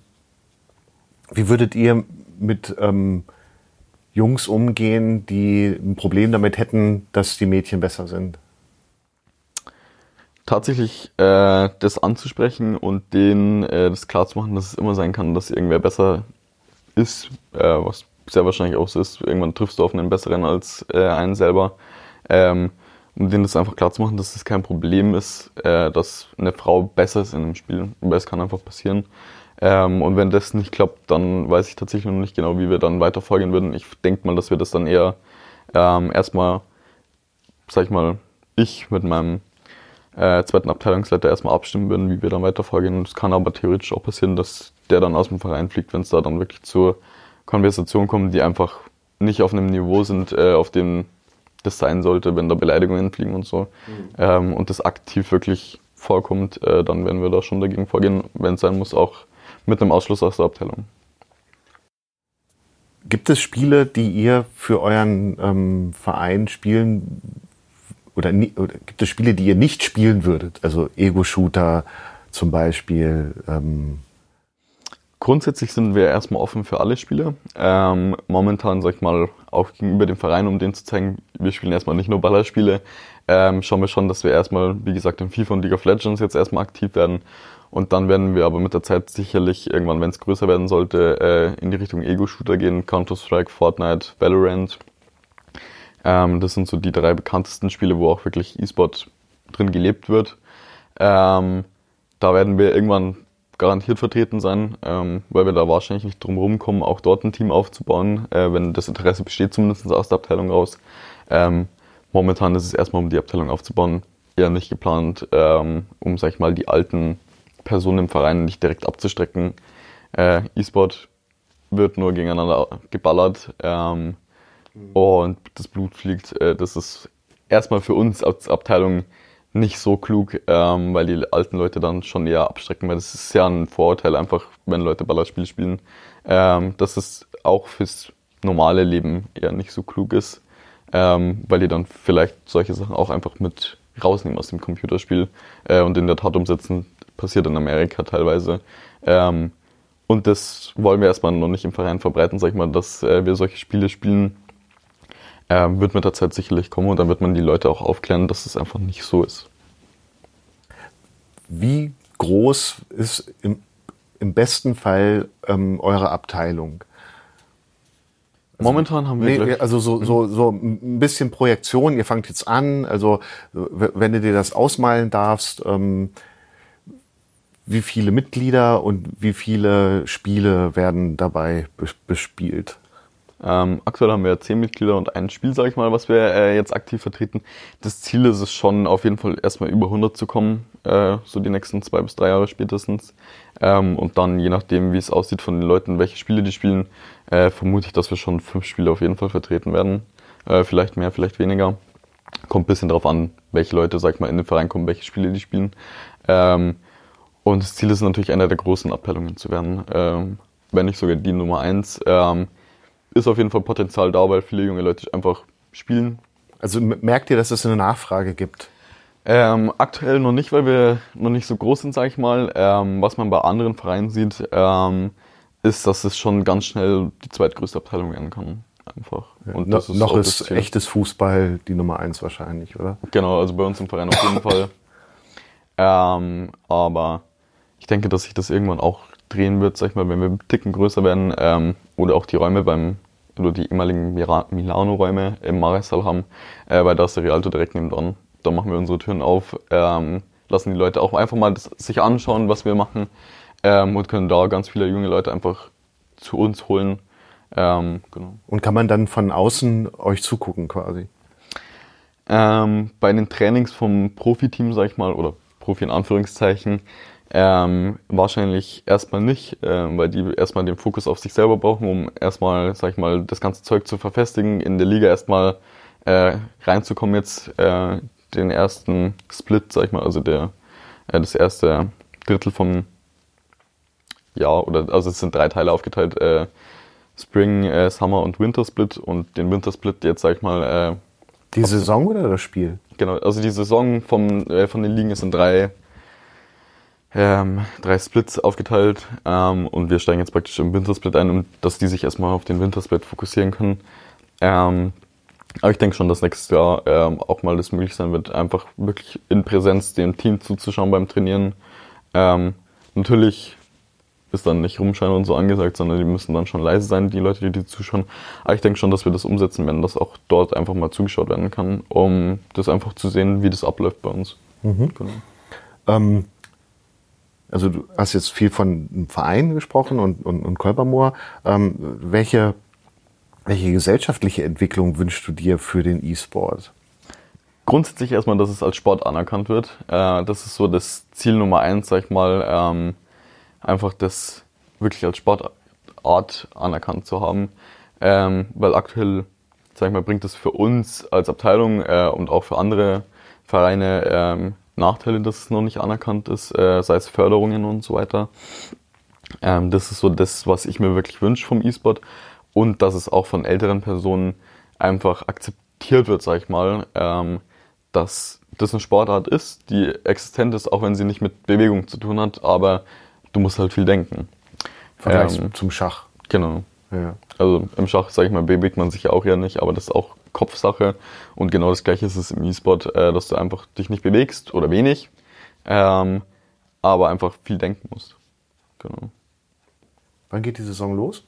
Wie würdet ihr mit ähm, Jungs umgehen, die ein Problem damit hätten, dass die Mädchen besser sind? Tatsächlich äh, das anzusprechen und denen äh, das klarzumachen, dass es immer sein kann, dass irgendwer besser ist, äh, was sehr wahrscheinlich auch so ist. Irgendwann triffst du auf einen Besseren als äh, einen selber. Ähm, um denen das einfach klarzumachen, dass das kein Problem ist, äh, dass eine Frau besser ist in einem Spiel. Aber es kann einfach passieren. Ähm, und wenn das nicht klappt, dann weiß ich tatsächlich noch nicht genau, wie wir dann weiter vorgehen würden. Ich denke mal, dass wir das dann eher ähm, erstmal, sag ich mal, ich mit meinem äh, zweiten Abteilungsleiter erstmal abstimmen würden, wie wir dann weiter vorgehen. Es kann aber theoretisch auch passieren, dass der dann aus dem Verein fliegt, wenn es da dann wirklich zur Konversation kommt, die einfach nicht auf einem Niveau sind, äh, auf dem das sein sollte, wenn da Beleidigungen fliegen und so. Mhm. Ähm, und das aktiv wirklich vorkommt, äh, dann werden wir da schon dagegen vorgehen, wenn es sein muss, auch mit einem Ausschluss aus der Abteilung. Gibt es Spiele, die ihr für euren ähm, Verein spielen oder, nie, oder gibt es Spiele, die ihr nicht spielen würdet? Also Ego-Shooter zum Beispiel. Ähm. Grundsätzlich sind wir erstmal offen für alle Spiele. Ähm, momentan, sag ich mal, auch gegenüber dem Verein, um denen zu zeigen, wir spielen erstmal nicht nur Ballerspiele, ähm, schauen wir schon, dass wir erstmal, wie gesagt, in FIFA und League of Legends jetzt erstmal aktiv werden. Und dann werden wir aber mit der Zeit sicherlich irgendwann, wenn es größer werden sollte, äh, in die Richtung Ego-Shooter gehen. Counter-Strike, Fortnite, Valorant. Ähm, das sind so die drei bekanntesten Spiele, wo auch wirklich E-Sport drin gelebt wird. Ähm, da werden wir irgendwann garantiert vertreten sein, ähm, weil wir da wahrscheinlich nicht drum rumkommen, auch dort ein Team aufzubauen, äh, wenn das Interesse besteht, zumindest aus der Abteilung raus. Ähm, momentan ist es erstmal, um die Abteilung aufzubauen, eher nicht geplant, ähm, um, sag ich mal, die alten Personen im Verein nicht direkt abzustrecken. Äh, E-Sport wird nur gegeneinander geballert ähm, mhm. und das Blut fliegt. Äh, das ist erstmal für uns als Abteilung nicht so klug, ähm, weil die alten Leute dann schon eher abstrecken, weil das ist ja ein Vorurteil einfach, wenn Leute Ballerspiel spielen, ähm, dass es auch fürs normale Leben eher nicht so klug ist, ähm, weil die dann vielleicht solche Sachen auch einfach mit rausnehmen aus dem Computerspiel äh, und in der Tat umsetzen. Passiert in Amerika teilweise. Ähm, und das wollen wir erstmal noch nicht im Verein verbreiten, sag ich mal, dass äh, wir solche Spiele spielen. Äh, wird mit der Zeit sicherlich kommen und dann wird man die Leute auch aufklären, dass es einfach nicht so ist. Wie groß ist im, im besten Fall ähm, eure Abteilung? Also, Momentan haben wir... Nee, also so, so, so ein bisschen Projektion, ihr fangt jetzt an, also wenn du dir das ausmalen darfst, ähm, wie viele Mitglieder und wie viele Spiele werden dabei bespielt? Ähm, aktuell haben wir zehn Mitglieder und ein Spiel, sage ich mal, was wir äh, jetzt aktiv vertreten. Das Ziel ist es schon, auf jeden Fall erstmal über hundert zu kommen, äh, so die nächsten zwei bis drei Jahre spätestens. Ähm, und dann, je nachdem, wie es aussieht von den Leuten, welche Spiele die spielen, äh, vermute ich, dass wir schon fünf Spiele auf jeden Fall vertreten werden. Äh, vielleicht mehr, vielleicht weniger. Kommt ein bisschen drauf an, welche Leute, sag ich mal, in den Verein kommen, welche Spiele die spielen. Ähm, und das Ziel ist natürlich, einer der großen Abteilungen zu werden. Ähm, wenn nicht sogar die Nummer eins. Ähm, ist auf jeden Fall Potenzial da, weil viele junge Leute einfach spielen. Also merkt ihr, dass es eine Nachfrage gibt? Ähm, aktuell noch nicht, weil wir noch nicht so groß sind, sage ich mal. Ähm, was man bei anderen Vereinen sieht, ähm, ist, dass es schon ganz schnell die zweitgrößte Abteilung werden kann. Einfach. Ja, Und no, das ist noch auch ist echtes Fußball die Nummer eins wahrscheinlich, oder? Genau, also bei uns im Verein auf jeden Fall. Ähm, aber ich denke, dass sich das irgendwann auch drehen wird, sag ich mal, wenn wir einen Ticken größer werden, ähm, oder auch die Räume beim oder die ehemaligen Milano-Räume im Marestal haben, äh, weil da ist der Rialto direkt nebendran. Da machen wir unsere Türen auf, ähm, lassen die Leute auch einfach mal das, sich anschauen, was wir machen, ähm, und können da ganz viele junge Leute einfach zu uns holen. Ähm, genau. Und kann man dann von außen euch zugucken quasi? Ähm, bei den Trainings vom Profiteam, sag ich mal, oder Profi in Anführungszeichen, Ähm, wahrscheinlich erstmal nicht, äh, weil die erstmal den Fokus auf sich selber brauchen, um erstmal, sag ich mal, das ganze Zeug zu verfestigen, in der Liga erstmal äh, reinzukommen jetzt, äh, den ersten Split, sag ich mal, also der äh, das erste Drittel vom Jahr, oder also es sind drei Teile aufgeteilt, äh, Spring, äh, Summer und Winter Split, und den Winter Split jetzt, sag ich mal, äh, die Saison oder das Spiel? Genau, also die Saison vom, äh, von den Ligen ist in drei Ähm, drei Splits aufgeteilt, ähm, und wir steigen jetzt praktisch im Wintersplit ein, um dass die sich erstmal auf den Wintersplit fokussieren können. Ähm, aber ich denke schon, dass nächstes Jahr ähm, auch mal das möglich sein wird, einfach wirklich in Präsenz dem Team zuzuschauen beim Trainieren. Ähm, natürlich ist dann nicht rumschauen und so angesagt, sondern die müssen dann schon leise sein, die Leute, die, die zuschauen. Aber ich denke schon, dass wir das umsetzen werden, dass auch dort einfach mal zugeschaut werden kann, um das einfach zu sehen, wie das abläuft bei uns. Mhm. Genau. Ähm Also du hast jetzt viel von einem Verein gesprochen und, und, und Kolbermoor. Ähm, welche, welche gesellschaftliche Entwicklung wünschst du dir für den E-Sport? Grundsätzlich erstmal, dass es als Sport anerkannt wird. Äh, das ist so das Ziel Nummer eins, sag ich mal. Ähm, einfach das wirklich als Sportart anerkannt zu haben. Ähm, weil aktuell, sag ich mal, bringt es für uns als Abteilung äh, und auch für andere Vereine ähm, Nachteile, dass es noch nicht anerkannt ist, äh, sei es Förderungen und so weiter. Ähm, das ist so das, was ich mir wirklich wünsche vom E-Sport, und dass es auch von älteren Personen einfach akzeptiert wird, sag ich mal, ähm, dass das eine Sportart ist, die existent ist, auch wenn sie nicht mit Bewegung zu tun hat, aber du musst halt viel denken. Vergleich Ähm, zum Schach. Genau. Ja. Also im Schach, sag ich mal, bewegt man sich ja auch ja nicht, aber das ist auch Kopfsache, und genau das Gleiche ist es im E-Sport, äh, dass du einfach dich nicht bewegst oder wenig, ähm, aber einfach viel denken musst. Genau. Wann geht die Saison los?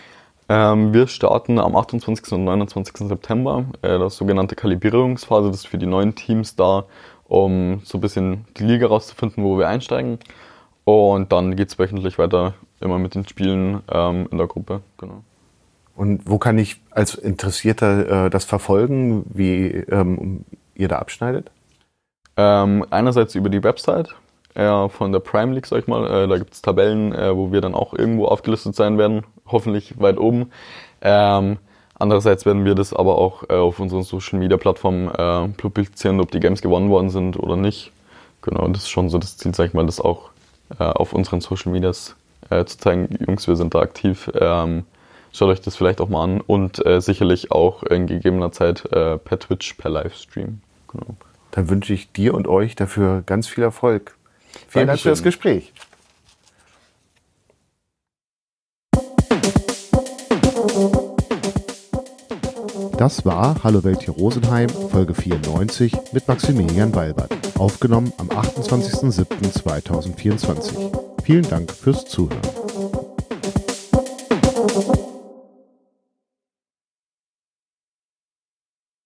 Ähm, wir starten am achtundzwanzigsten und neunundzwanzigsten September, äh, das sogenannte Kalibrierungsphase, das ist für die neuen Teams da, um so ein bisschen die Liga rauszufinden, wo wir einsteigen, und dann geht es wöchentlich weiter, immer mit den Spielen ähm, in der Gruppe. Genau. Und wo kann ich als Interessierter äh, das verfolgen, wie ähm, ihr da abschneidet? Ähm, einerseits über die Website äh, von der Prime League, sag ich mal. Äh, da gibt es Tabellen, äh, wo wir dann auch irgendwo aufgelistet sein werden, hoffentlich weit oben. Ähm, andererseits werden wir das aber auch äh, auf unseren Social Media Plattformen äh, publizieren, ob die Games gewonnen worden sind oder nicht. Genau, das ist schon so das Ziel, sag ich mal, das auch äh, auf unseren Social Medias äh, zu zeigen. Jungs, wir sind da aktiv. Ähm, Schaut euch das vielleicht auch mal an, und äh, sicherlich auch in gegebener Zeit äh, per Twitch, per Livestream. Genau. Dann wünsche ich dir und euch dafür ganz viel Erfolg. Vielen Dank für das Gespräch. Das war Hallo Welt hier Rosenheim, Folge vierundneunzig mit Maximilian Walbert, aufgenommen am achtundzwanzigsten siebten zweitausendvierundzwanzig. Vielen Dank fürs Zuhören.